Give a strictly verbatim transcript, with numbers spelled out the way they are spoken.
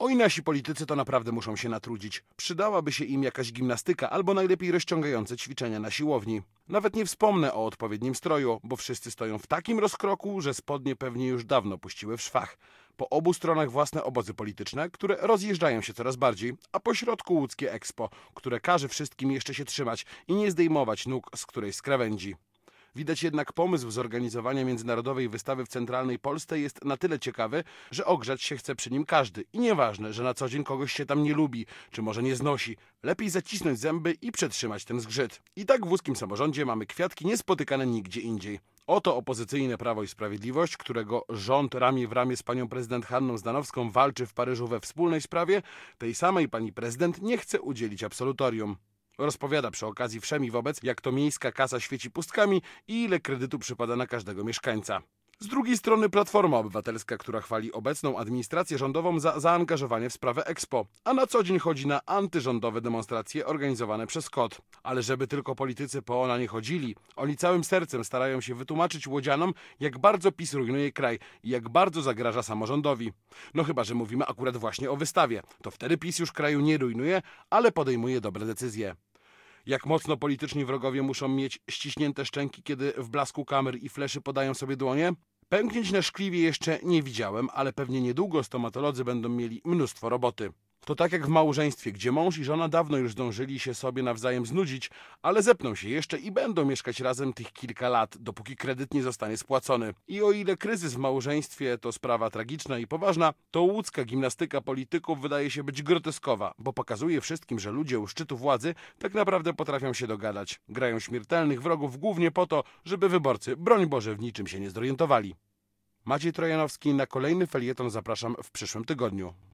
Oj, nasi politycy to naprawdę muszą się natrudzić. Przydałaby się im jakaś gimnastyka albo najlepiej rozciągające ćwiczenia na siłowni. Nawet nie wspomnę o odpowiednim stroju, bo wszyscy stoją w takim rozkroku, że spodnie pewnie już dawno puściły w szwach. Po obu stronach własne obozy polityczne, które rozjeżdżają się coraz bardziej, a po środku łódzkie Expo, które każe wszystkim jeszcze się trzymać i nie zdejmować nóg z którejś z krawędzi. Widać jednak pomysł zorganizowania międzynarodowej wystawy w centralnej Polsce jest na tyle ciekawy, że ogrzać się chce przy nim każdy. I nieważne, że na co dzień kogoś się tam nie lubi, czy może nie znosi. Lepiej zacisnąć zęby i przetrzymać ten zgrzyt. I tak w łódzkim samorządzie mamy kwiatki niespotykane nigdzie indziej. Oto opozycyjne Prawo i Sprawiedliwość, którego rząd ramię w ramię z panią prezydent Hanną Zdanowską walczy w Paryżu we wspólnej sprawie, tej samej pani prezydent nie chce udzielić absolutorium. Rozpowiada przy okazji wszemi wobec, jak to miejska kasa świeci pustkami i ile kredytu przypada na każdego mieszkańca. Z drugiej strony Platforma Obywatelska, która chwali obecną administrację rządową za zaangażowanie w sprawę Expo, a na co dzień chodzi na antyrządowe demonstracje organizowane przez K O T. Ale żeby tylko politycy P O na nie chodzili, oni całym sercem starają się wytłumaczyć łodzianom, jak bardzo PiS rujnuje kraj i jak bardzo zagraża samorządowi. No chyba, że mówimy akurat właśnie o wystawie. To wtedy PiS już kraju nie rujnuje, ale podejmuje dobre decyzje. Jak mocno polityczni wrogowie muszą mieć ściśnięte szczęki, kiedy w blasku kamer i fleszy podają sobie dłonie? Pęknięć na szkliwie jeszcze nie widziałem, ale pewnie niedługo stomatolodzy będą mieli mnóstwo roboty. To tak jak w małżeństwie, gdzie mąż i żona dawno już zdążyli się sobie nawzajem znudzić, ale zepną się jeszcze i będą mieszkać razem tych kilka lat, dopóki kredyt nie zostanie spłacony. I o ile kryzys w małżeństwie to sprawa tragiczna i poważna, to łódzka gimnastyka polityków wydaje się być groteskowa, bo pokazuje wszystkim, że ludzie u szczytu władzy tak naprawdę potrafią się dogadać. Grają śmiertelnych wrogów głównie po to, żeby wyborcy, broń Boże, w niczym się nie zorientowali. Maciej Trojanowski, na kolejny felieton zapraszam w przyszłym tygodniu.